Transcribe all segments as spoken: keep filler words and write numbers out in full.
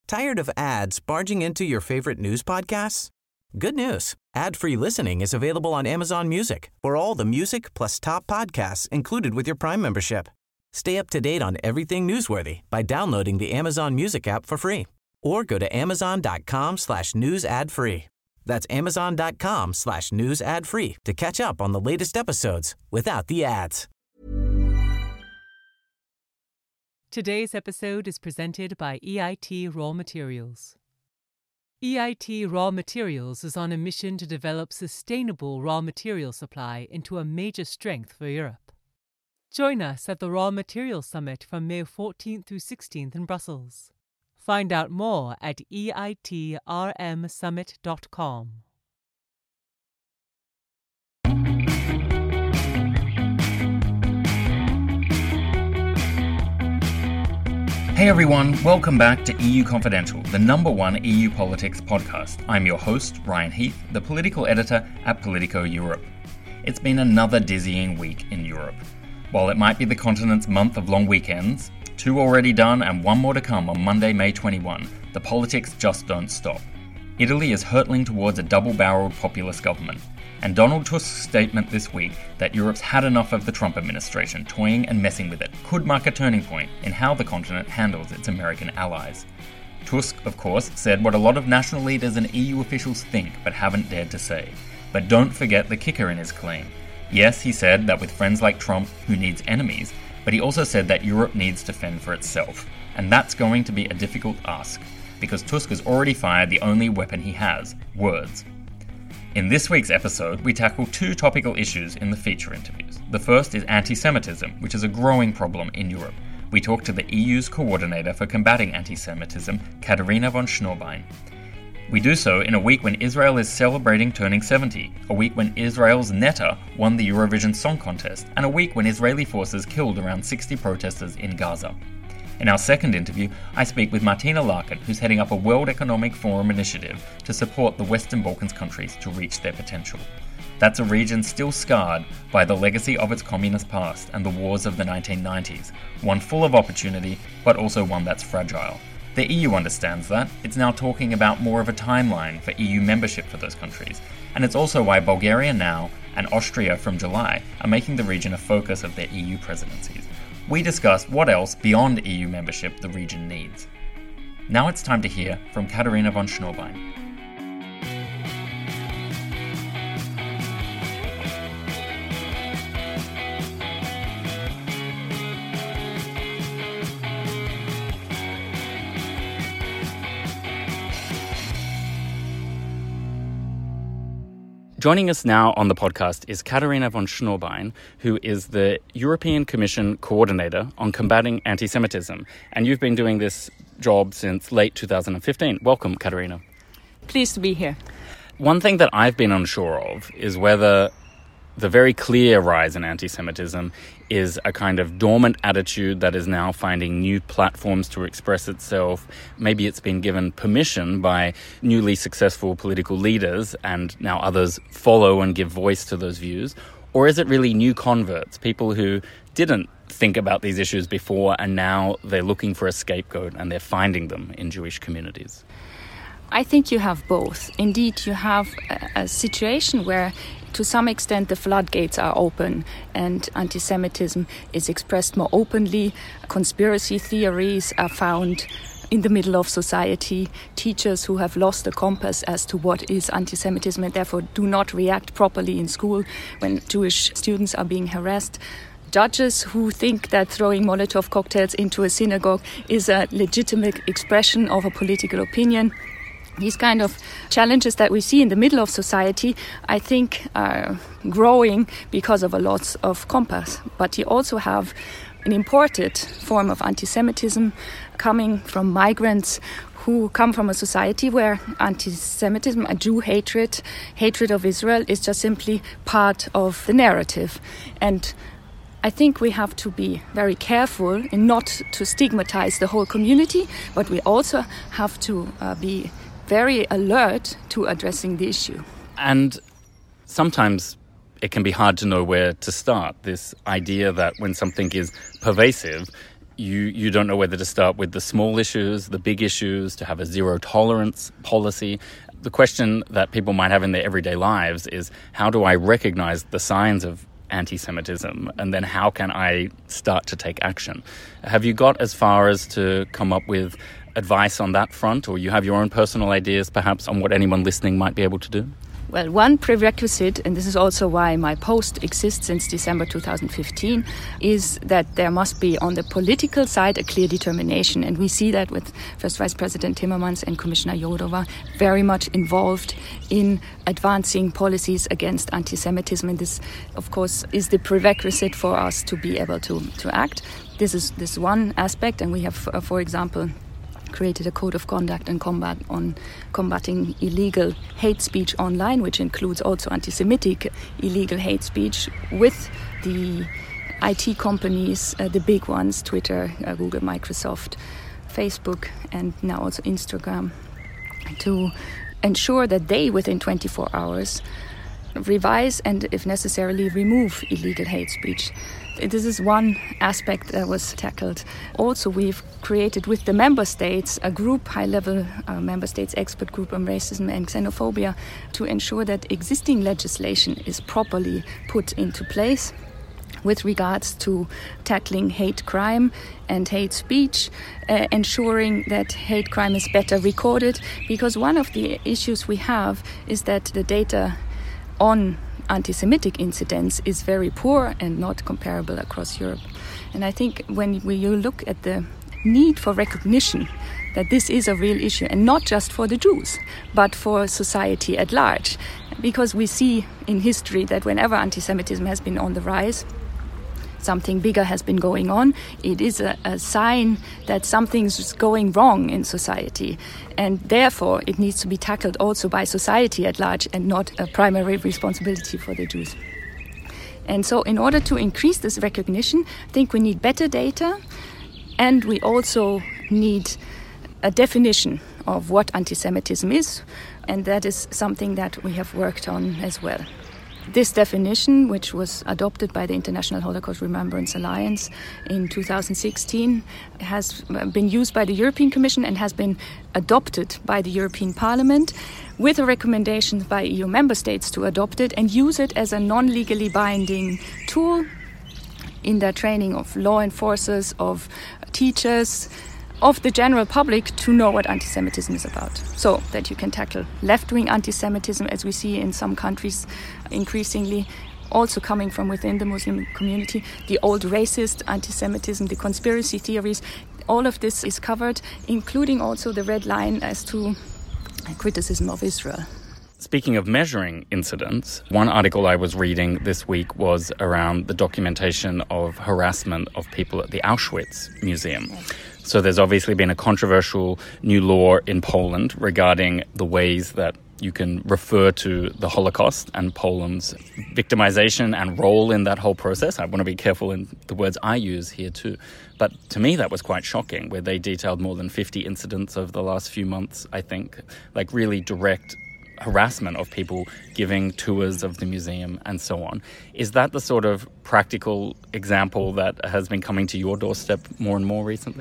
Tired of ads barging into your favorite news podcasts? Good news. Ad-free listening is available on Amazon Music for all the music plus top podcasts included with your Prime membership. Stay up to date on everything newsworthy by downloading the Amazon Music app for free or go to amazon.com slash news ad free. That's amazon.com slash news ad free to catch up on the latest episodes without the ads. Today's episode is presented by E I T Raw Materials. E I T Raw Materials is on a mission to develop sustainable raw material supply into a major strength for Europe. Join us at the Raw Materials Summit from May fourteenth through sixteenth in Brussels. Find out more at E I T R M summit dot com. Hey everyone, welcome back to E U Confidential, the number one E U politics podcast. I'm your host, Ryan Heath, the political editor at Politico Europe. It's been another dizzying week in Europe. While it might be the continent's month of long weekends, two already done and one more to come on Monday, May twenty-first, the politics just don't stop. Italy is hurtling towards a double-barreled populist government, and Donald Tusk's statement this week that Europe's had enough of the Trump administration toying and messing with it could mark a turning point in how the continent handles its American allies. Tusk, of course, said what a lot of national leaders and E U officials think but haven't dared to say. But don't forget the kicker in his claim. Yes, he said that with friends like Trump, who needs enemies, but he also said that Europe needs to fend for itself. And that's going to be a difficult ask, because Tusk has already fired the only weapon he has, words. In this week's episode, we tackle two topical issues in the feature interviews. The first is anti-Semitism, which is a growing problem in Europe. We talk to the E U's coordinator for combating anti-Semitism, Katharina von Schnurbein. We do so in a week when Israel is celebrating turning seventy, a week when Israel's Netta won the Eurovision Song Contest, and a week when Israeli forces killed around sixty protesters in Gaza. In our second interview, I speak with Martina Larkin, who's heading up a World Economic Forum initiative to support the Western Balkans countries to reach their potential. That's a region still scarred by the legacy of its communist past and the wars of the nineteen nineties, one full of opportunity, but also one that's fragile. The E U understands that. It's now talking about more of a timeline for E U membership for those countries, and it's also why Bulgaria now and Austria from July are making the region a focus of their E U presidencies. We discuss what else beyond E U membership the region needs. Now it's time to hear from Katharina von Schnurbein. Joining us now on the podcast is Katharina von Schnurbein, who is the European Commission Coordinator on combating anti-Semitism. And you've been doing this job since late two thousand fifteen. Welcome, Katharina. Pleased to be here. One thing that I've been unsure of is whether the very clear rise in anti-Semitism is a kind of dormant attitude that is now finding new platforms to express itself. Maybe it's been given permission by newly successful political leaders and now others follow and give voice to those views. Or is it really new converts, people who didn't think about these issues before and now they're looking for a scapegoat and they're finding them in Jewish communities? I think you have both. Indeed, you have a, a situation where to some extent the floodgates are open and anti-Semitism is expressed more openly. Conspiracy theories are found in the middle of society. Teachers who have lost the compass as to what is anti-Semitism and therefore do not react properly in school when Jewish students are being harassed. Judges who think that throwing Molotov cocktails into a synagogue is a legitimate expression of a political opinion. These kind of challenges that we see in the middle of society, I think, are growing because of a loss of compass. But you also have an imported form of anti-Semitism coming from migrants who come from a society where anti-Semitism, a Jew hatred, hatred of Israel is just simply part of the narrative. And I think we have to be very careful in not to stigmatize the whole community, but we also have to uh, be very alert to addressing the issue. And sometimes it can be hard to know where to start. This idea that when something is pervasive, you, you don't know whether to start with the small issues, the big issues, to have a zero tolerance policy. The question that people might have in their everyday lives is, how do I recognize the signs of anti-Semitism, and then how can I start to take action? Have you got as far as to come up with advice on that front, or you have your own personal ideas perhaps on what anyone listening might be able to do? Well, one prerequisite, and this is also why my post exists since December two thousand fifteen, is that there must be on the political side a clear determination. And we see that with First Vice President Timmermans and Commissioner Jourova very much involved in advancing policies against anti-Semitism. And this, of course, is the prerequisite for us to be able to, to act. This is this one aspect, and we have, uh, for example, created a code of conduct and combat on combating illegal hate speech online, which includes also anti-Semitic illegal hate speech, with the I T companies, uh, the big ones, Twitter, uh, Google, Microsoft, Facebook, and now also Instagram, to ensure that they, within twenty-four hours, revise and, if necessarily, remove illegal hate speech. This is one aspect that was tackled. Also, we've created with the member states a group, high-level uh, member states expert group on racism and xenophobia, to ensure that existing legislation is properly put into place with regards to tackling hate crime and hate speech, uh, ensuring that hate crime is better recorded, because one of the issues we have is that the data on anti-Semitic incidents is very poor and not comparable across Europe. And I think when we, you look at the need for recognition that this is a real issue, and not just for the Jews, but for society at large, because we see in history that whenever anti-Semitism has been on the rise, something bigger has been going on. It is a, a sign that something's going wrong in society, and therefore it needs to be tackled also by society at large and not a primary responsibility for the Jews. And so in order to increase this recognition, I think we need better data, and we also need a definition of what anti-Semitism is, and that is something that we have worked on as well. This definition, which was adopted by the International Holocaust Remembrance Alliance in two thousand sixteen, has been used by the European Commission and has been adopted by the European Parliament, with a recommendation by E U member states to adopt it and use it as a non-legally binding tool in their training of law enforcers, of teachers, of the general public, to know what anti-Semitism is about, so that you can tackle left-wing anti-Semitism, as we see in some countries increasingly, also coming from within the Muslim community, the old racist anti-Semitism, the conspiracy theories. All of this is covered, including also the red line as to criticism of Israel. Speaking of measuring incidents, one article I was reading this week was around the documentation of harassment of people at the Auschwitz Museum. Yes. So there's obviously been a controversial new law in Poland regarding the ways that you can refer to the Holocaust and Poland's victimization and role in that whole process. I want to be careful in the words I use here too. But to me, that was quite shocking, where they detailed more than fifty incidents over the last few months, I think, like really direct harassment of people giving tours of the museum and so on. Is that the sort of practical example that has been coming to your doorstep more and more recently?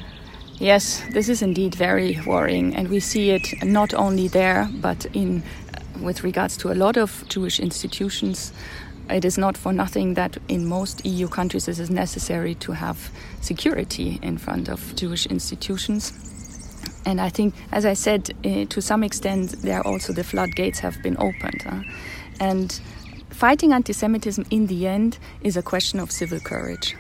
Yes, this is indeed very worrying, and we see it not only there, but in with regards to a lot of Jewish institutions. It is not for nothing that in most E U countries it is necessary to have security in front of Jewish institutions. And I think, as I said, uh, to some extent, there also the floodgates have been opened. Huh? And fighting anti-Semitism in the end is a question of civil courage.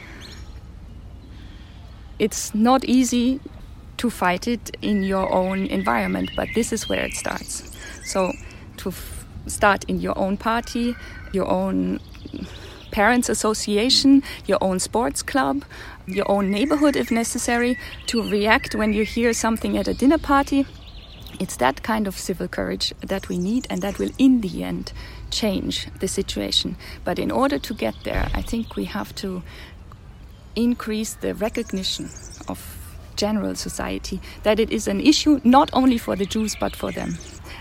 It's not easy to fight it in your own environment, but this is where it starts. So to f- start in your own party, your own parents' association, your own sports club, your own neighborhood if necessary, to react when you hear something at a dinner party. It's that kind of civil courage that we need, and that will in the end change the situation. But in order to get there, I think we have to increase the recognition of general society that it is an issue not only for the Jews but for them.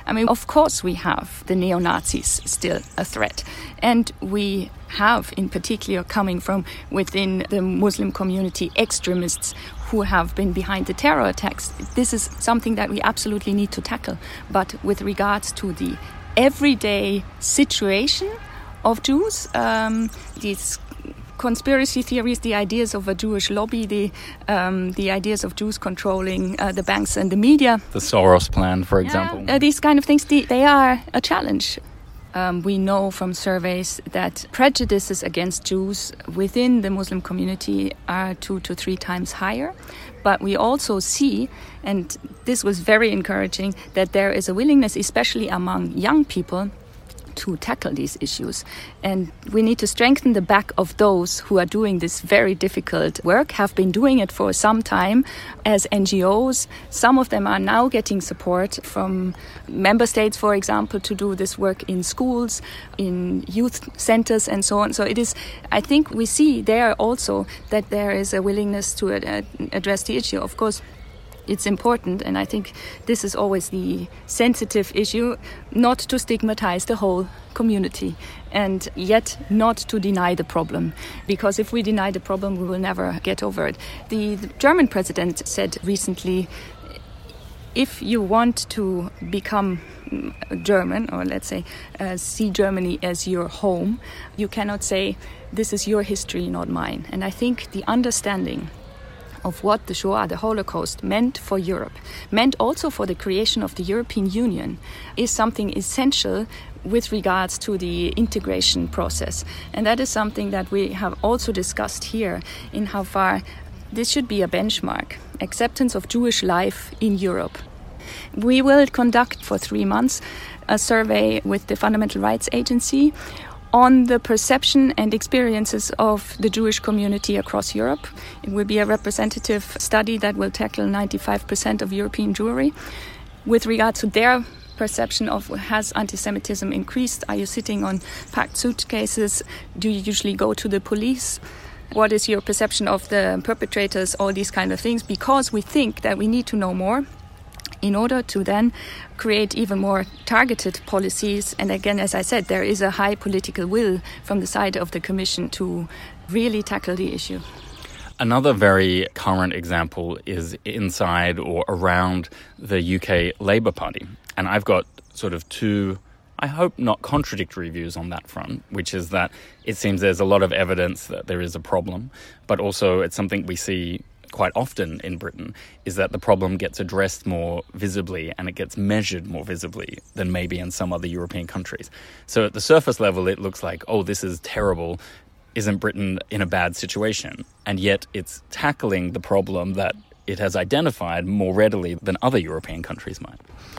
I mean, of course we have the neo-Nazis still a threat. And we have, in particular, coming from within the Muslim community, extremists who have been behind the terror attacks. This is something that we absolutely need to tackle. But with regards to the everyday situation of Jews, um, these conspiracy theories, the ideas of a Jewish lobby, the um, the ideas of Jews controlling uh, the banks and the media. The Soros plan, for example. Yeah, uh, these kind of things, they, they are a challenge. Um, we know from surveys that prejudices against Jews within the Muslim community are two to three times higher. But we also see, and this was very encouraging, that there is a willingness, especially among young people, to tackle these issues. And we need to strengthen the back of those who are doing this very difficult work, have been doing it for some time as N G Os. Some of them are now getting support from member states, for example, to do this work in schools, in youth centers and so on. So it is, I think we see there also that there is a willingness to uh, address the issue. Of course, it's important, and I think this is always the sensitive issue, not to stigmatize the whole community and yet not to deny the problem. Because if we deny the problem, we will never get over it. The, the German president said recently, if you want to become German, or let's say uh, see Germany as your home, you cannot say, this is your history, not mine. And I think the understanding of what the Shoah, the Holocaust, meant for Europe, meant also for the creation of the European Union, is something essential with regards to the integration process. And that is something that we have also discussed here, in how far this should be a benchmark, acceptance of Jewish life in Europe. We will conduct for three months a survey with the Fundamental Rights Agency on the perception and experiences of the Jewish community across Europe. It will be a representative study that will tackle ninety-five percent of European Jewry. With regard to their perception of, has anti-Semitism increased? Are you sitting on packed suitcases? Do you usually go to the police? What is your perception of the perpetrators? All these kind of things, because we think that we need to know more in order to then create even more targeted policies. And again, as I said, there is a high political will from the side of the Commission to really tackle the issue. Another very current example is inside or around the U K Labour Party. And I've got sort of two, I hope not contradictory views on that front, which is that it seems there's a lot of evidence that there is a problem, but also it's something we see quite often in Britain, is that the problem gets addressed more visibly and it gets measured more visibly than maybe in some other European countries. So at the surface level, it looks like, oh, this is terrible. Isn't Britain in a bad situation? And yet it's tackling the problem that it has identified more readily than other European countries might.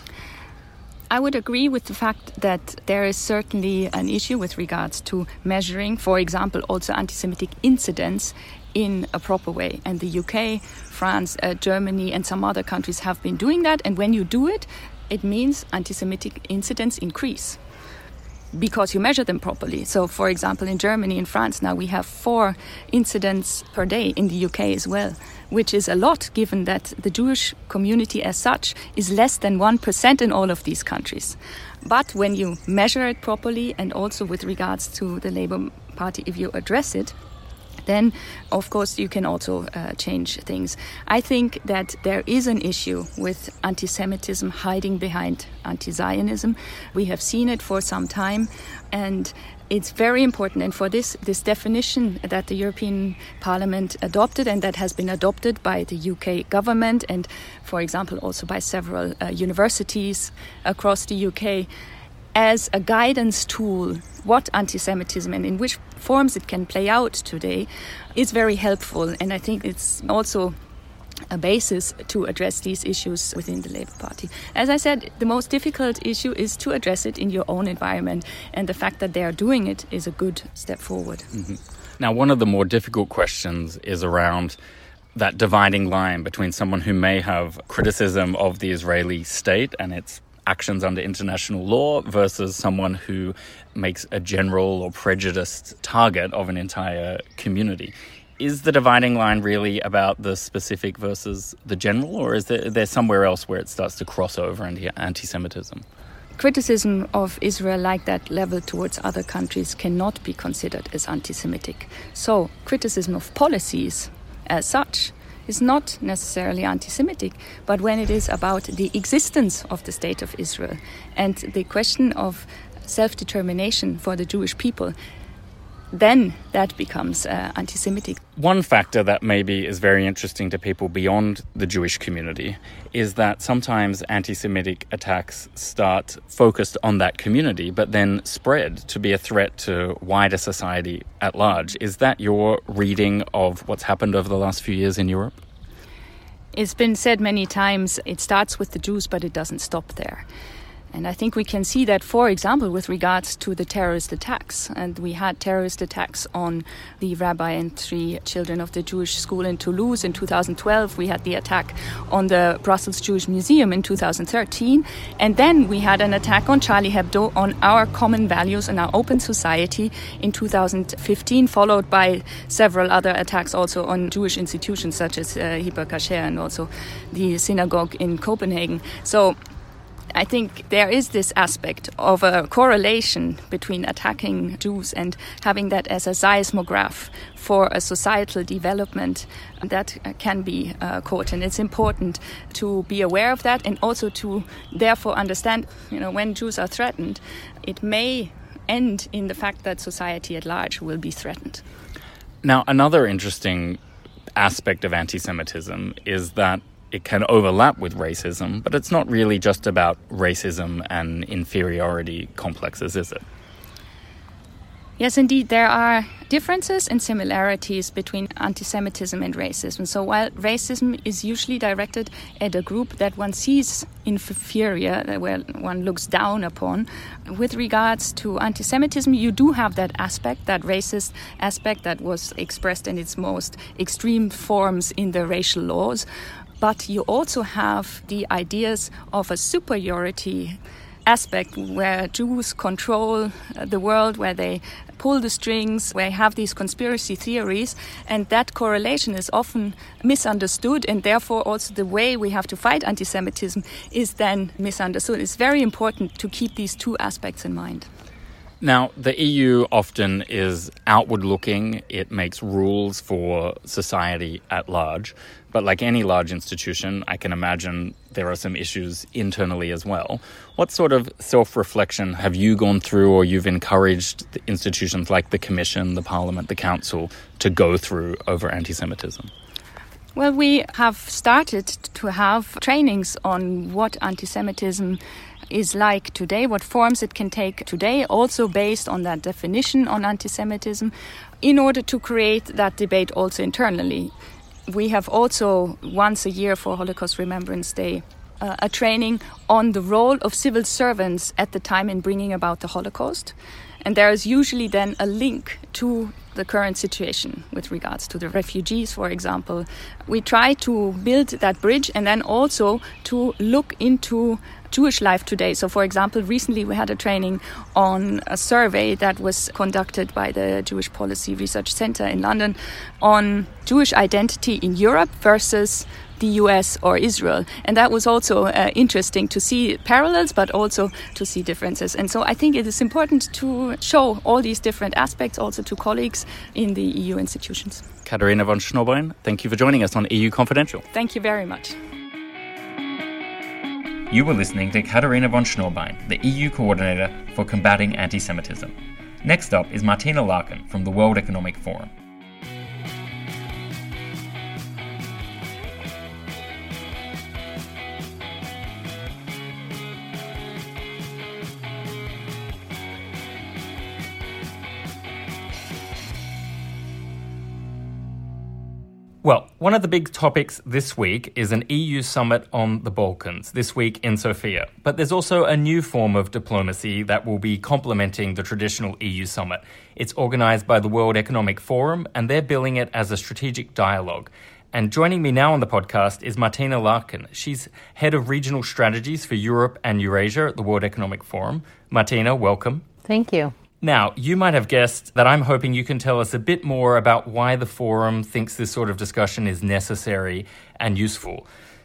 I would agree with the fact that there is certainly an issue with regards to measuring, for example, also anti-Semitic incidents in a proper way. And the U K, France, uh, Germany and some other countries have been doing that. And when you do it, it means anti-Semitic incidents increase because you measure them properly. So, for example, in Germany and France now we have four incidents per day, in the U K as well, which is a lot given that the Jewish community as such is less than one percent in all of these countries. But when you measure it properly, and also with regards to the Labour Party, if you address it, then, of course, you can also uh, change things. I think that there is an issue with anti-Semitism hiding behind anti-Zionism. We have seen it for some time, and it's very important. And for this, this definition that the European Parliament adopted, and that has been adopted by the U K government, and, for example, also by several uh, universities across the U K, as a guidance tool, what anti-Semitism and in which forms it can play out today, is very helpful. And I think it's also a basis to address these issues within the Labour Party. As I said, the most difficult issue is to address it in your own environment. And the fact that they are doing it is a good step forward. Mm-hmm. Now, one of the more difficult questions is around that dividing line between someone who may have criticism of the Israeli state and its actions under international law versus someone who makes a general or prejudiced target of an entire community. Is the dividing line really about the specific versus the general, or is there, there somewhere else where it starts to cross over into anti-Semitism? criticism of Israel like that leveled towards other countries cannot be considered as anti-Semitic. So criticism of policies as such is not necessarily anti-Semitic, but when it is about the existence of the State of Israel and the question of self-determination for the Jewish people, then that becomes uh, anti-Semitic. One factor that maybe is very interesting to people beyond the Jewish community is that sometimes anti-Semitic attacks start focused on that community, but then spread to be a threat to wider society at large. Is that your reading of what's happened over the last few years in Europe? It's been said many times, it starts with the Jews, but it doesn't stop there. And I think we can see that, for example, with regards to the terrorist attacks. And we had terrorist attacks on the rabbi and three children of the Jewish school in Toulouse in two thousand twelve. We had the attack on the Brussels Jewish Museum in two thousand thirteen. And then we had an attack on Charlie Hebdo, on our common values and our open society in two thousand fifteen, followed by several other attacks also on Jewish institutions such as uh, Hyper Kasher and also the synagogue in Copenhagen. So I think there is this aspect of a correlation between attacking Jews and having that as a seismograph for a societal development that can be uh, caught. And it's important to be aware of that and also to therefore understand, you know, when Jews are threatened, it may end in the fact that society at large will be threatened. Now, another interesting aspect of anti-Semitism is that it can overlap with racism, but it's not really just about racism and inferiority complexes, is it? Yes, indeed, there are differences and similarities between anti-Semitism and racism. So while racism is usually directed at a group that one sees inferior, where one looks down upon, with regards to anti-Semitism, you do have that aspect, that racist aspect that was expressed in its most extreme forms in the racial laws. But you also have the ideas of a superiority aspect where Jews control the world, where they pull the strings, where you have these conspiracy theories, and that correlation is often misunderstood, and therefore also the way we have to fight anti-Semitism is then misunderstood. It's very important to keep these two aspects in mind. Now, the E U often is outward-looking. It makes rules for society at large. But like any large institution, I can imagine there are some issues internally as well. What sort of self-reflection have you gone through, or you've encouraged the institutions like the Commission, the Parliament, the Council to go through over anti-Semitism? Well, we have started to have trainings on what anti-Semitism is like today, what forms it can take today, also based on that definition on anti-Semitism, in order to create that debate also internally. We have also, once a year for Holocaust Remembrance Day, uh, a training on the role of civil servants at the time in bringing about the Holocaust. And there is usually then a link to the current situation with regards to the refugees, for example. We try to build that bridge and then also to look into Jewish life today. So, for example, recently we had a training on a survey that was conducted by the Jewish Policy Research Center in London on Jewish identity in Europe versus the U S or Israel. And that was also uh, interesting to see parallels, but also to see differences. And so I think it is important to show all these different aspects also to colleagues in the E U institutions. Katharina von Schnurbein, thank you for joining us on E U Confidential. Thank you very much. You were listening to Katharina von Schnurbein, the E U Coordinator for Combating Anti-Semitism. Next up is Martina Larkin from the World Economic Forum. Well, one of the big topics this week is an E U summit on the Balkans, this week in Sofia. But there's also a new form of diplomacy that will be complementing the traditional E U summit. It's organised by the World Economic Forum, and they're billing it as a strategic dialogue. And joining me now on the podcast is Martina Larkin. She's head of regional strategies for Europe and Eurasia at the World Economic Forum. Martina, welcome. Thank you. Now, you might have guessed that I'm hoping you can tell us a bit more about why the forum thinks this sort of discussion is necessary and useful.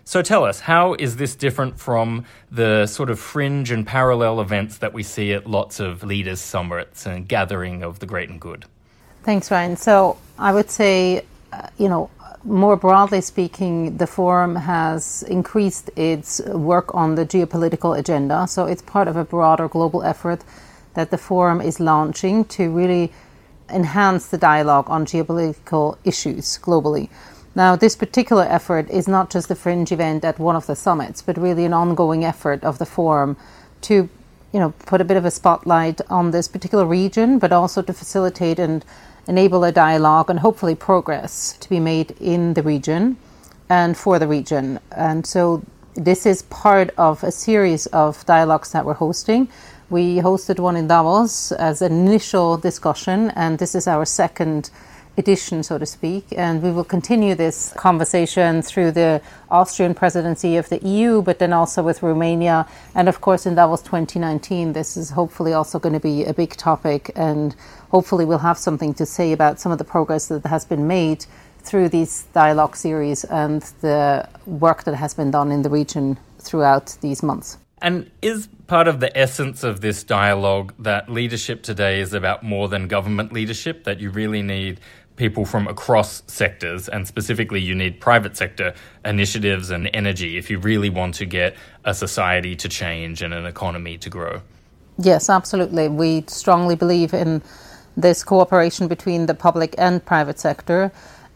So tell us, how is this different from the sort of fringe and parallel events that we see at lots of leaders' summits and gathering of the great and good? Thanks, Ryan. So I would say, uh, you know, more broadly speaking, the forum has increased its work on the geopolitical agenda. So it's part of a broader global effort that the forum is launching to really enhance the dialogue on geopolitical issues globally. Now, this particular effort is not just a fringe event at one of the summits, but really an ongoing effort of the forum to, you know, put a bit of a spotlight on this particular region, but also to facilitate and enable a dialogue and hopefully progress to be made in the region and for the region. And so this is part of a series of dialogues that we're hosting. We hosted one in Davos as an initial discussion, and this is our second edition, so to speak. And we will continue this conversation through the Austrian presidency of the E U, but then also with Romania. And of course, in Davos twenty nineteen, this is hopefully also going to be a big topic, and hopefully we'll have something to say about some of the progress that has been made through these dialogue series and the work that has been done in the region throughout these months. And is part of the essence of this dialogue that leadership today is about more than government leadership, that you really need people from across sectors, and specifically you need private sector initiatives and energy if you really want to get a society to change and an economy to grow? Yes, absolutely. We strongly believe in this cooperation between the public and private sector.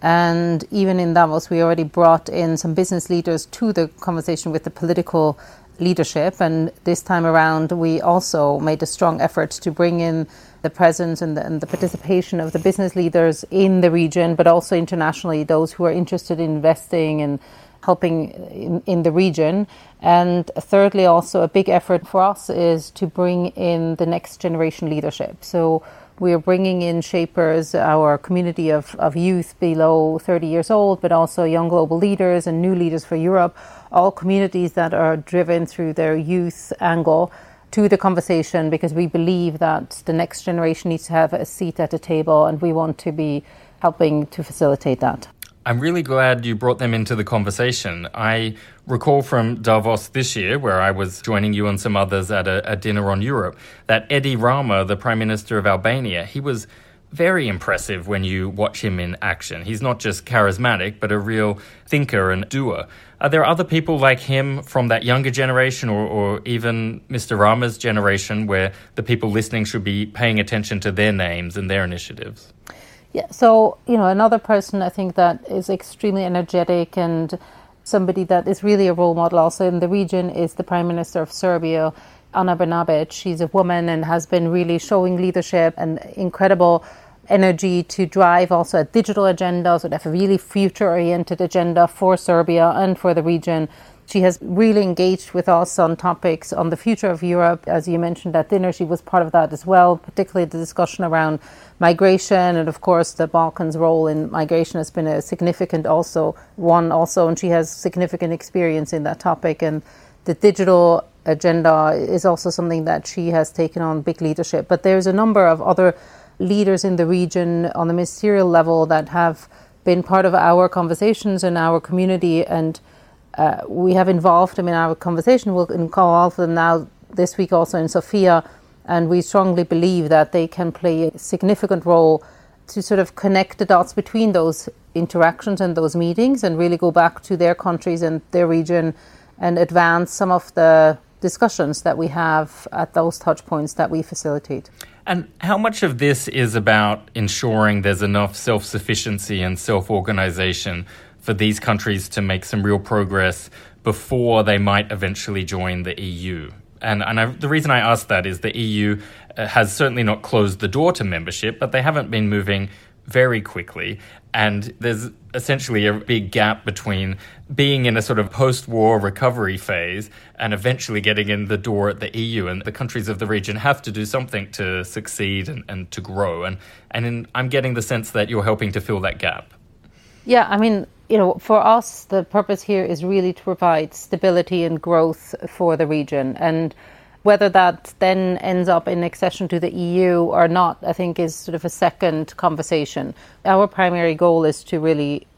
And even in Davos, we already brought in some business leaders to the conversation with the political leadership. And this time around, we also made a strong effort to bring in the presence and the, and the participation of the business leaders in the region, but also internationally, those who are interested in investing and helping in, in the region. And thirdly, also a big effort for us is to bring in the next generation leadership. So we are bringing in Shapers, our community of, of youth below thirty years old, but also young global leaders and new leaders for Europe, all communities that are driven through their youth angle to the conversation, because we believe that the next generation needs to have a seat at the table, and we want to be helping to facilitate that. I'm really glad you brought them into the conversation. I recall from Davos this year, where I was joining you and some others at a, a dinner on Europe, that Edi Rama, the Prime Minister of Albania, he was very impressive when you watch him in action. He's not just charismatic, but a real thinker and doer. Are there other people like him from that younger generation, or, or even Mister Rama's generation, where the people listening should be paying attention to their names and their initiatives? Yeah, so, you know, another person I think that is extremely energetic and somebody that is really a role model also in the region is the Prime Minister of Serbia, Ana Brnabić. She's a woman and has been really showing leadership and incredible energy to drive also a digital agenda, so they have a really future-oriented agenda for Serbia and for the region. She has really engaged with us on topics on the future of Europe. As you mentioned at dinner, she was part of that as well, particularly the discussion around migration. And of course, the Balkans' role in migration has been a significant also one also, and she has significant experience in that topic. And the digital agenda is also something that she has taken on big leadership. But there's a number of other leaders in the region on the ministerial level that have been part of our conversations in our community, and Uh, we have involved them in our conversation. We'll involve them now this week also in Sofia, and we strongly believe that they can play a significant role to sort of connect the dots between those interactions and those meetings and really go back to their countries and their region and advance some of the discussions that we have at those touch points that we facilitate. And how much of this is about ensuring there's enough self-sufficiency and self-organization for these countries to make some real progress before they might eventually join the E U? And, and I, the reason I ask that is the E U has certainly not closed the door to membership, but they haven't been moving very quickly. And there's essentially a big gap between being in a sort of post-war recovery phase and eventually getting in the door at the E U. And the countries of the region have to do something to succeed and, and to grow. And, and in, I'm getting the sense that you're helping to fill that gap. Yeah, I mean, you know, for us, the purpose here is really to provide stability and growth for the region. And whether that then ends up in accession to the E U or not, I think is sort of a second conversation. Our primary goal is to really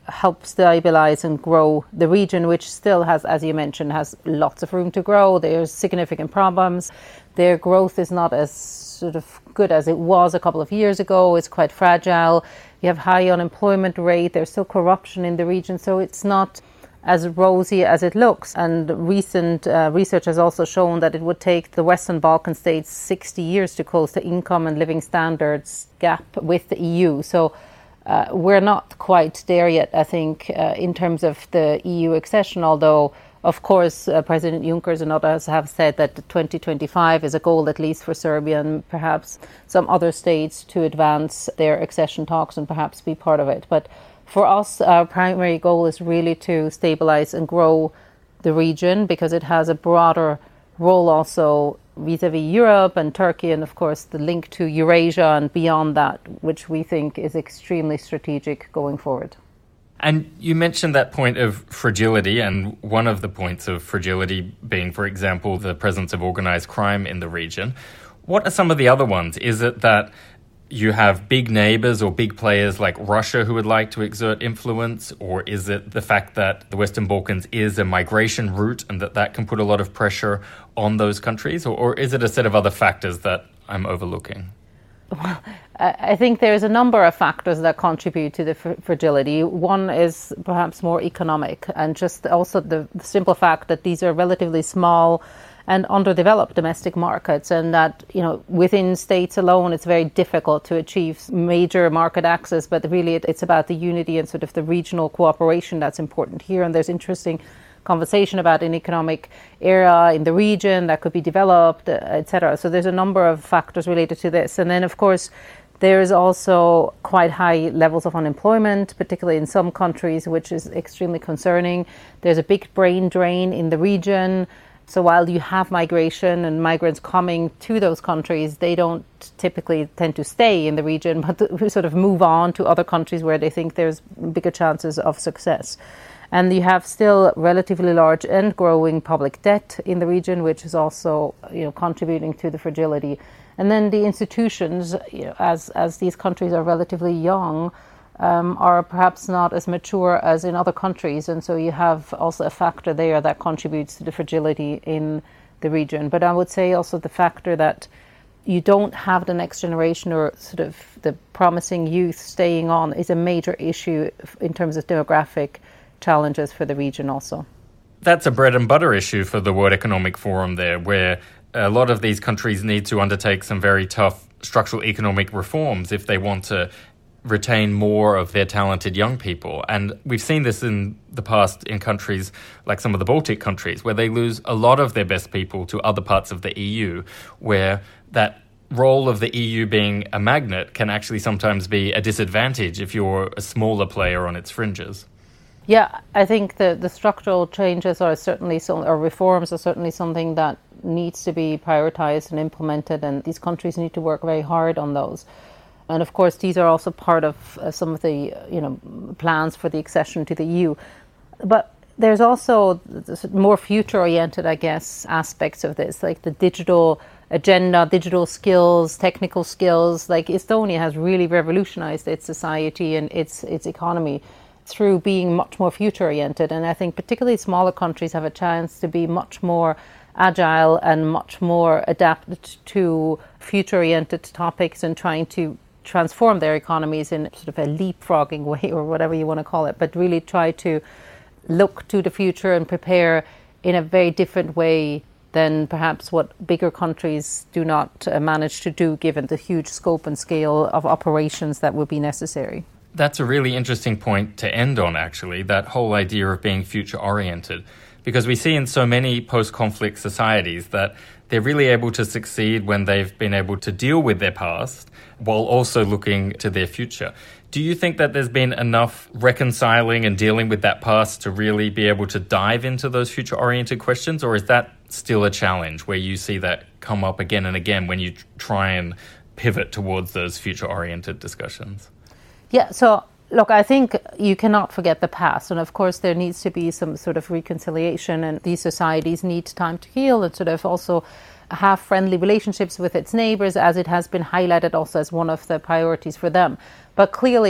help stabilize and grow the region, which still has, as you mentioned, has lots of room to grow. There's significant problems. Their growth is not as sort of good as it was a couple of years ago. It's quite fragile. You have high unemployment rate. There's still corruption in the region. So it's not as rosy as it looks. And recent uh, research has also shown that it would take the Western Balkan states sixty years to close the income and living standards gap with the E U. So uh, we're not quite there yet, I think, uh, in terms of the E U accession, although, of course, uh, President Juncker and others have said that twenty twenty-five is a goal, at least for Serbia and perhaps some other states, to advance their accession talks and perhaps be part of it. But for us, our primary goal is really to stabilize and grow the region, because it has a broader role also vis-a-vis Europe and Turkey, and of course the link to Eurasia and beyond that, which we think is extremely strategic going forward. And you mentioned that point of fragility, and one of the points of fragility being, for example, the presence of organized crime in the region. What are some of the other ones? Is it that you have big neighbors or big players like Russia who would like to exert influence? Or is it the fact that the Western Balkans is a migration route and that that can put a lot of pressure on those countries? Or, or is it a set of other factors that I'm overlooking? Well, I think there's a number of factors that contribute to the fr- fragility. One is perhaps more economic, and just also the, the simple fact that these are relatively small and underdeveloped domestic markets, and that, you know, within states alone it's very difficult to achieve major market access, but really it, it's about the unity and sort of the regional cooperation that's important here. And there's interesting conversation about an economic area in the region that could be developed, et cetera. So there's a number of factors related to this. And then, of course, there's also quite high levels of unemployment, particularly in some countries, which is extremely concerning. There's a big brain drain in the region. So while you have migration and migrants coming to those countries, they don't typically tend to stay in the region, but sort of move on to other countries where they think there's bigger chances of success. And you have still relatively large and growing public debt in the region, which is also, you know, contributing to the fragility. And then the institutions, you know, as as these countries are relatively young, Um, are perhaps not as mature as in other countries. And so you have also a factor there that contributes to the fragility in the region. But I would say also the factor that you don't have the next generation or sort of the promising youth staying on is a major issue in terms of demographic challenges for the region also. That's a bread and butter issue for the World Economic Forum there, where a lot of these countries need to undertake some very tough structural economic reforms if they want to retain more of their talented young people. And we've seen this in the past in countries like some of the Baltic countries, where they lose a lot of their best people to other parts of the E U, where that role of the E U being a magnet can actually sometimes be a disadvantage if you're a smaller player on its fringes. Yeah, I think the, the structural changes are certainly, some, or reforms are certainly something that needs to be prioritized and implemented, and these countries need to work very hard on those. And of course, these are also part of uh, some of the, you know, plans for the accession to the E U. But there's also more future-oriented, I guess, aspects of this, like the digital agenda, digital skills, technical skills. Like Estonia has really revolutionized its society and its its economy through being much more future-oriented. And I think particularly smaller countries have a chance to be much more agile and much more adapted to future-oriented topics and trying to transform their economies in sort of a leapfrogging way, or whatever you want to call it, but really try to look to the future and prepare in a very different way than perhaps what bigger countries do not uh, manage to do, given the huge scope and scale of operations that will be necessary. That's a really interesting point to end on, actually, that whole idea of being future-oriented. Because we see in so many post-conflict societies that they're really able to succeed when they've been able to deal with their past while also looking to their future. Do you think that there's been enough reconciling and dealing with that past to really be able to dive into those future-oriented questions? Or is that still a challenge where you see that come up again and again when you try and pivot towards those future-oriented discussions? Yeah, so look, I think you cannot forget the past. And of course, there needs to be some sort of reconciliation, and these societies need time to heal and sort of also have friendly relationships with its neighbors, as it has been highlighted also as one of the priorities for them. But clearly,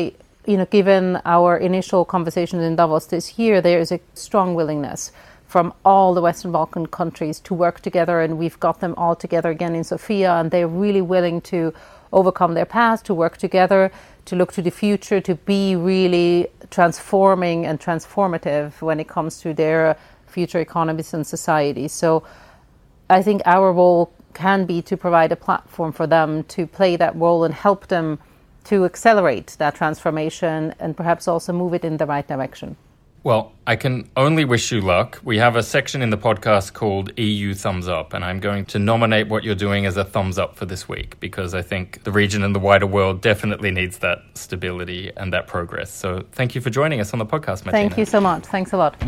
you know, given our initial conversations in Davos this year, there is a strong willingness from all the Western Balkan countries to work together, and we've got them all together again in Sofia, and they're really willing to overcome their past, to work together, to look to the future, to be really transforming and transformative when it comes to their future economies and societies. So I think our role can be to provide a platform for them to play that role and help them to accelerate that transformation and perhaps also move it in the right direction. Well, I can only wish you luck. We have a section in the podcast called E U Thumbs Up, and I'm going to nominate what you're doing as a thumbs up for this week, because I think the region and the wider world definitely needs that stability and that progress. So thank you for joining us on the podcast, Martina. Thank you so much. Thanks a lot.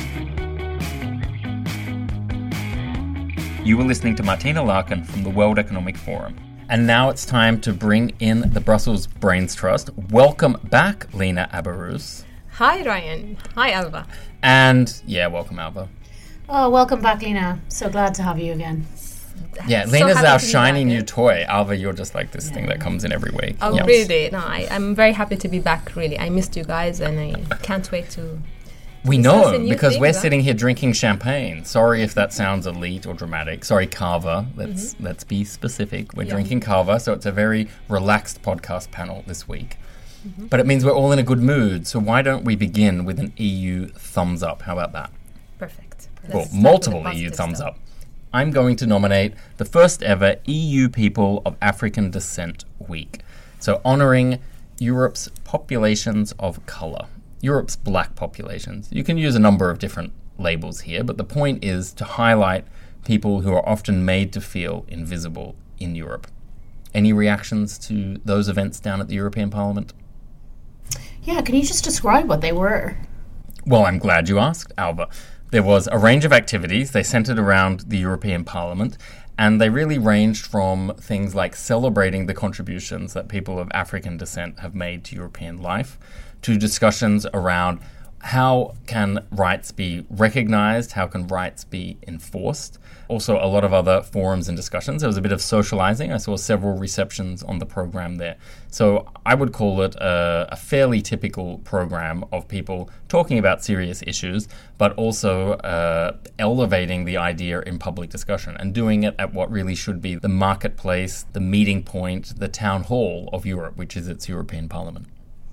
You were listening to Martina Larkin from the World Economic Forum. And now it's time to bring in the Brussels Brains Trust. Welcome back, Lena Abarus. Hi, Ryan. Hi, Alva. And, yeah, welcome, Alva. Oh, welcome back, Lena. So glad to have you again. Yeah, So Lena's happy our to be shiny back, new yeah. toy. Alva, you're just like this thing that comes in every week. Oh, Yes. really? No, I, I'm very happy to be back, really. I missed you guys, and I can't wait to... We discuss know, a new because thing, we're right? sitting here drinking champagne. Sorry if that sounds elite or dramatic. Sorry, Cava. Let's Mm-hmm. let's be specific. We're Yeah. drinking Cava, so it's a very relaxed podcast panel this week. Mm-hmm. But it means we're all in a good mood, so why don't we begin with an E U thumbs up? How about that? Perfect. Well, Let's start multiple with the E U positive thumbs stuff. up. I'm going to nominate the first ever E U People of African Descent Week. So honouring Europe's populations of colour. Europe's black populations. You can use a number of different labels here, but the point is to highlight people who are often made to feel invisible in Europe. Any reactions to those events down at the European Parliament? Yeah, can you just describe what they were? Well, I'm glad you asked, Alba. There was a range of activities. They centred around the European Parliament, and they really ranged from things like celebrating the contributions that people of African descent have made to European life, to discussions around how can rights be recognised, how can rights be enforced. Also, a lot of other forums and discussions. There was a bit of socialising. I saw several receptions on the programme there. So I would call it a, a fairly typical programme of people talking about serious issues, but also uh, elevating the idea in public discussion and doing it at what really should be the marketplace, the meeting point, the town hall of Europe, which is its European Parliament.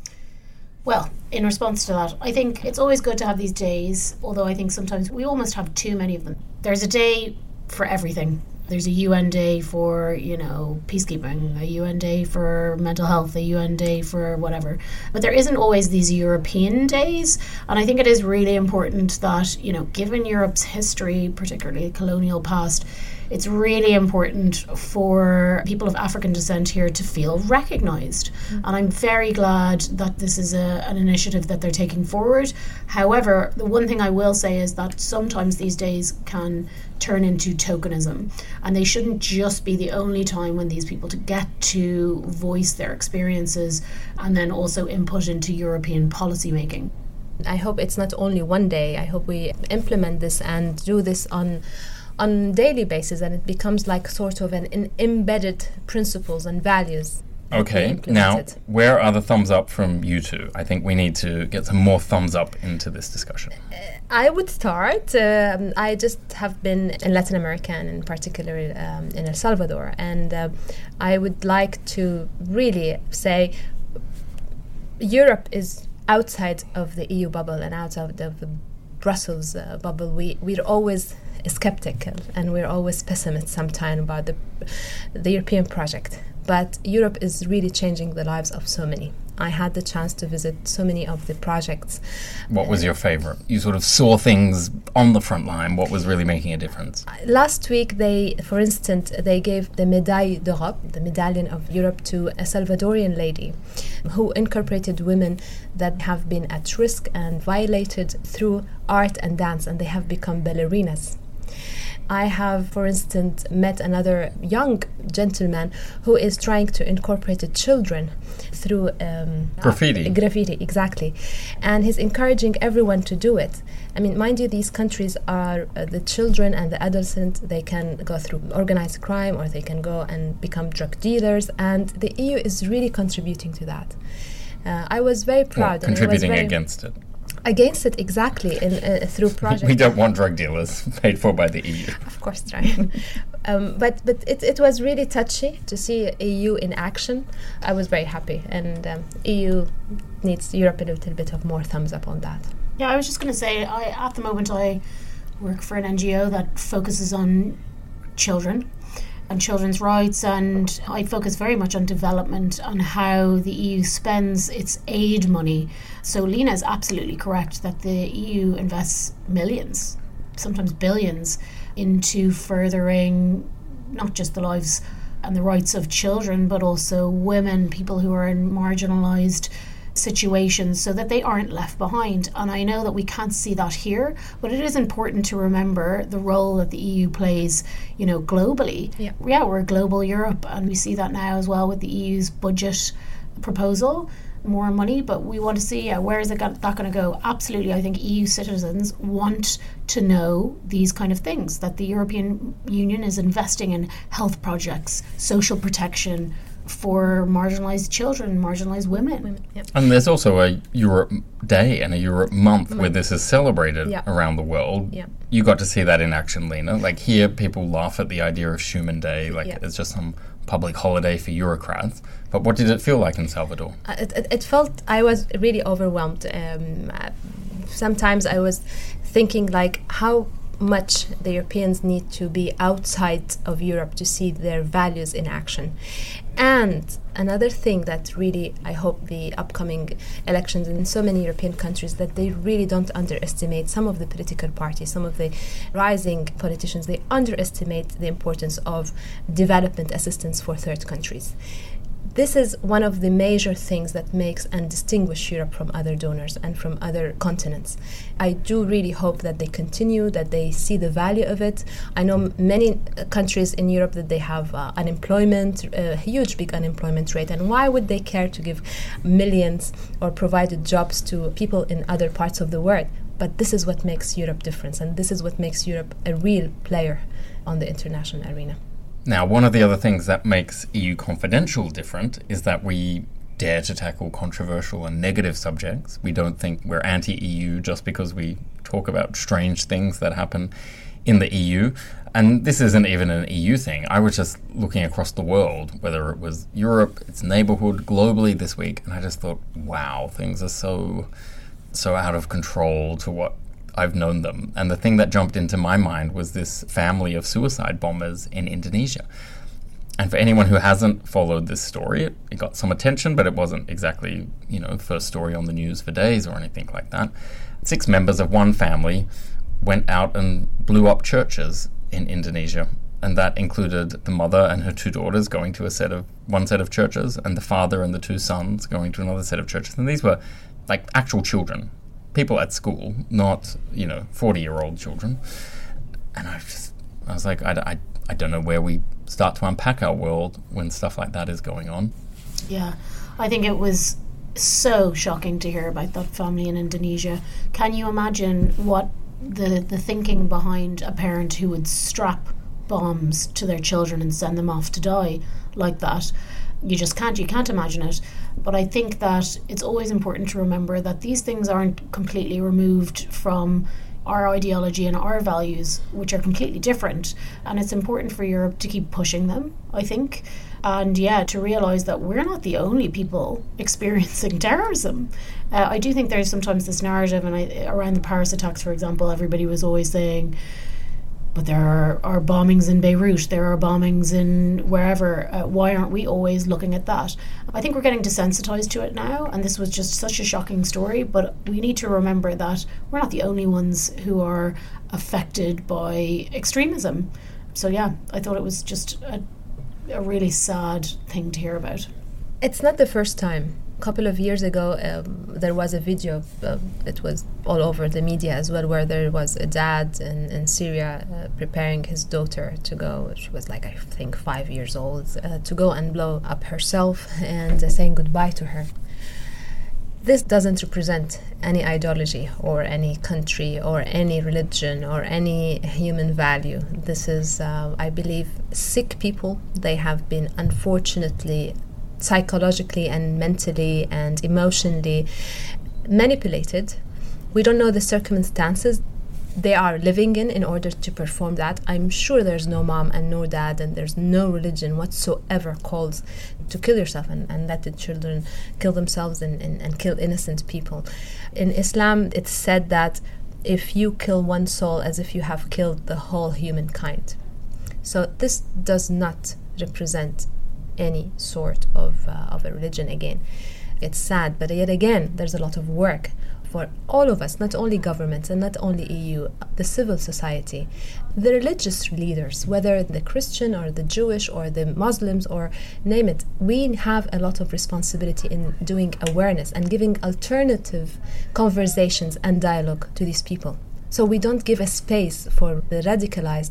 Well, in response to that, I think it's always good to have these days, although I think sometimes we almost have too many of them. There's a day for everything. There's a U N day for, you know, peacekeeping, a U N day for mental health, a U N day for whatever. But there isn't always these European days. And I think it is really important that, you know, given Europe's history, particularly colonial past, it's really important for people of African descent here to feel recognised. Mm. And I'm very glad that this is a, an initiative that they're taking forward. However, the one thing I will say is that sometimes these days can turn into tokenism, and they shouldn't just be the only time when these people to get to voice their experiences and then also input into European policy making. I hope it's not only one day. I hope we implement this and do this on on daily basis, and it becomes like sort of an, an embedded principles and values. Okay, now, where are the thumbs up from you two? I think we need to get some more thumbs up into this discussion. Uh, I would start. Um, I just have been in Latin America, and in particular um, in El Salvador, and uh, I would like to really say Europe is outside of the E U bubble and outside of the Brussels uh, bubble. We, we're always skeptical and we're always pessimists sometimes about the, the European project. But Europe is really changing the lives of so many. I had the chance to visit so many of the projects. What was your favorite? You sort of saw things on the front line. What was really making a difference? Last week, they, for instance, they gave the Médaille d'Europe, the Medallion of Europe, to a Salvadorian lady who incorporated women that have been at risk and violated through art and dance, and they have become ballerinas. I have, for instance, met another young gentleman who is trying to incorporate children through um, graffiti. Uh, graffiti, exactly. And he's encouraging everyone to do it. I mean, mind you, these countries are uh, the children and the adolescents, they can go through organized crime or they can go and become drug dealers, and the E U is really contributing to that. Uh, I was very proud. Well, contributing and I was very against it. Against it, exactly, in, uh, through projects. We don't want drug dealers paid for by the E U. Of course, Ryan. um, but but it, it was really touchy to see E U in action. I was very happy, and um, E U needs Europe a little bit of more thumbs up on that. Yeah, I was just going to say, I at the moment I work for an N G O that focuses on children and children's rights, and I focus very much on development, on how the E U spends its aid money. So Lena is absolutely correct that the E U invests millions, sometimes billions, into furthering not just the lives and the rights of children, but also women, people who are in marginalised situations, so that they aren't left behind. And I know that we can't see that here, but it is important to remember the role that the E U plays, you know, globally. Yeah, yeah we're a global Europe, and we see that now as well with the E U's budget proposal, more money, but we want to see, yeah, where is it got, that going to go? Absolutely, I think E U citizens want to know these kind of things, that the European Union is investing in health projects, social protection, for marginalised children, marginalised women. women yep. And there's also a Europe Day and a Europe Month mm. where this is celebrated yep. around the world. Yep. You got to see that in action, Lena. Like here, people laugh at the idea of Schuman Day, like yep. it's just some public holiday for Eurocrats. But what did it feel like in Salvador? Uh, it, it, it felt, I was really overwhelmed. Um, uh, sometimes I was thinking like how much the Europeans need to be outside of Europe to see their values in action. And another thing that really, I hope the upcoming elections in so many European countries, that they really don't underestimate some of the political parties, some of the rising politicians, they underestimate the importance of development assistance for third countries. This is one of the major things that makes and distinguish Europe from other donors and from other continents. I do really hope that they continue, that they see the value of it. I know m- many uh, countries in Europe that they have uh, unemployment, a uh, huge big unemployment rate, and why would they care to give millions or provide jobs to people in other parts of the world? But this is what makes Europe different, and this is what makes Europe a real player on the international arena. Now, one of the other things that makes E U Confidential different is that we dare to tackle controversial and negative subjects. We don't think we're anti-E U just because we talk about strange things that happen in the E U. And this isn't even an E U thing. I was just looking across the world, whether it was Europe, its neighborhood, globally this week, and I just thought, wow, things are so, so out of control to what I've known them. And the thing that jumped into my mind was this family of suicide bombers in Indonesia. And for anyone who hasn't followed this story, it, it got some attention, but it wasn't exactly, you know, first story on the news for days or anything like that. Six members of one family went out and blew up churches in Indonesia. And that included the mother and her two daughters going to a set of one set of churches, and the father and the two sons going to another set of churches. And these were like actual children. People at school, not, you know, forty-year-old children. And I just, I was like, I, I, I don't know where we start to unpack our world when stuff like that is going on. Yeah, I think it was so shocking to hear about that family in Indonesia. Can you imagine what the, the thinking behind a parent who would strap bombs to their children and send them off to die like that? You just can't, you can't imagine it. But I think that it's always important to remember that these things aren't completely removed from our ideology and our values, which are completely different. And it's important for Europe to keep pushing them, I think. And yeah, to realise that we're not the only people experiencing terrorism. Uh, I do think there's sometimes this narrative, and I, around the Paris attacks, for example, everybody was always saying, but there are, are bombings in Beirut, there are bombings in wherever. Uh, why aren't we always looking at that? I think we're getting desensitized to it now, and this was just such a shocking story, but we need to remember that we're not the only ones who are affected by extremism. So yeah, I thought it was just a, a really sad thing to hear about. It's not the first time. A couple of years ago, um, there was a video, uh, it was all over the media as well, where there was a dad in, in Syria uh, preparing his daughter to go, she was like, I think, five years old, uh, to go and blow up herself and uh, saying goodbye to her. This doesn't represent any ideology or any country or any religion or any human value. This is, uh, I believe, sick people. They have been unfortunately psychologically and mentally and emotionally manipulated. We don't know the circumstances they are living in in order to perform that. I'm sure there's no mom and no dad and there's no religion whatsoever calls to kill yourself and, and let the children kill themselves and, and, and kill innocent people. In Islam, it's said that if you kill one soul as if you have killed the whole humankind. So this does not represent any sort of, uh, of a religion again. It's sad, but yet again, there's a lot of work for all of us, not only governments and not only E U, the civil society, the religious leaders, whether the Christian or the Jewish or the Muslims or name it. We have a lot of responsibility in doing awareness and giving alternative conversations and dialogue to these people. So we don't give a space for the radicalized.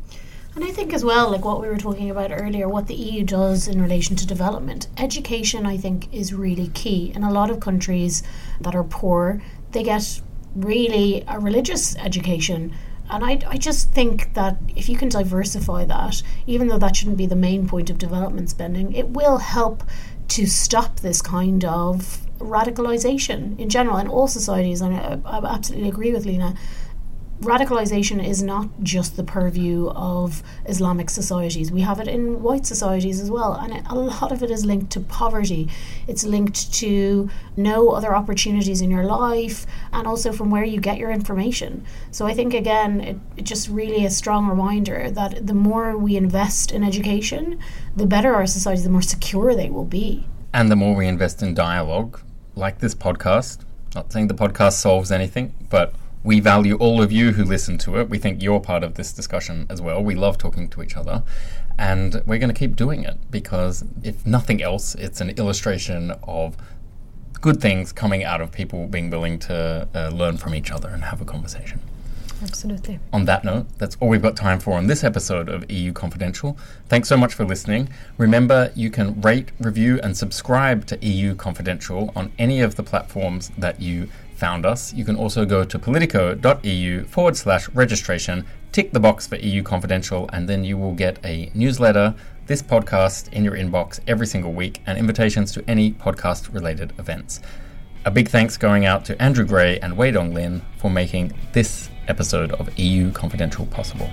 And I think as well, like what we were talking about earlier, what the E U does in relation to development. Education, I think, is really key. In a lot of countries that are poor, they get really a religious education. And I, I just think that if you can diversify that, even though that shouldn't be the main point of development spending, it will help to stop this kind of radicalization in general in all societies. And I, I absolutely agree with Lena. Radicalization is not just the purview of Islamic societies. We have it in white societies as well, and a lot of it is linked to poverty. It's linked to no other opportunities in your life, and also from where you get your information. So I think, again, it, it just really a strong reminder that the more we invest in education, the better our societies, the more secure they will be. And the more we invest in dialogue, like this podcast, not saying the podcast solves anything, but we value all of you who listen to it. We think you're part of this discussion as well. We love talking to each other. And we're going to keep doing it because, if nothing else, it's an illustration of good things coming out of people being willing to uh, learn from each other and have a conversation. Absolutely. On that note, that's all we've got time for on this episode of E U Confidential. Thanks so much for listening. Remember, you can rate, review, and subscribe to E U Confidential on any of the platforms that you found us. You can also go to politico.eu forward slash registration, tick the box for E U Confidential, and then you will get a newsletter, this podcast in your inbox every single week, and invitations to any podcast-related events. A big thanks going out to Andrew Gray and Wei Dong Lin for making this episode of E U Confidential possible.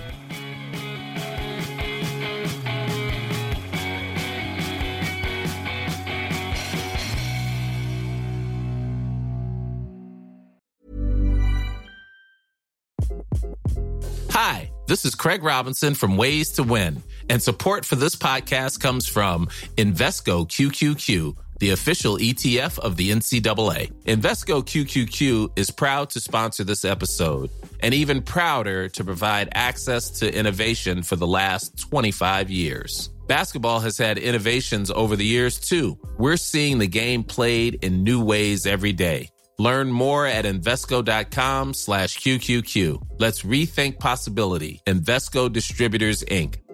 Hi, this is Craig Robinson from Ways to Win, and support for this podcast comes from Invesco Q Q Q, the official E T F of the N C double A. Invesco Q Q Q is proud to sponsor this episode, and even prouder to provide access to innovation for the last twenty-five years. Basketball has had innovations over the years, too. We're seeing the game played in new ways every day. Learn more at Invesco.com slash QQQ. Let's rethink possibility. Invesco Distributors, Incorporated.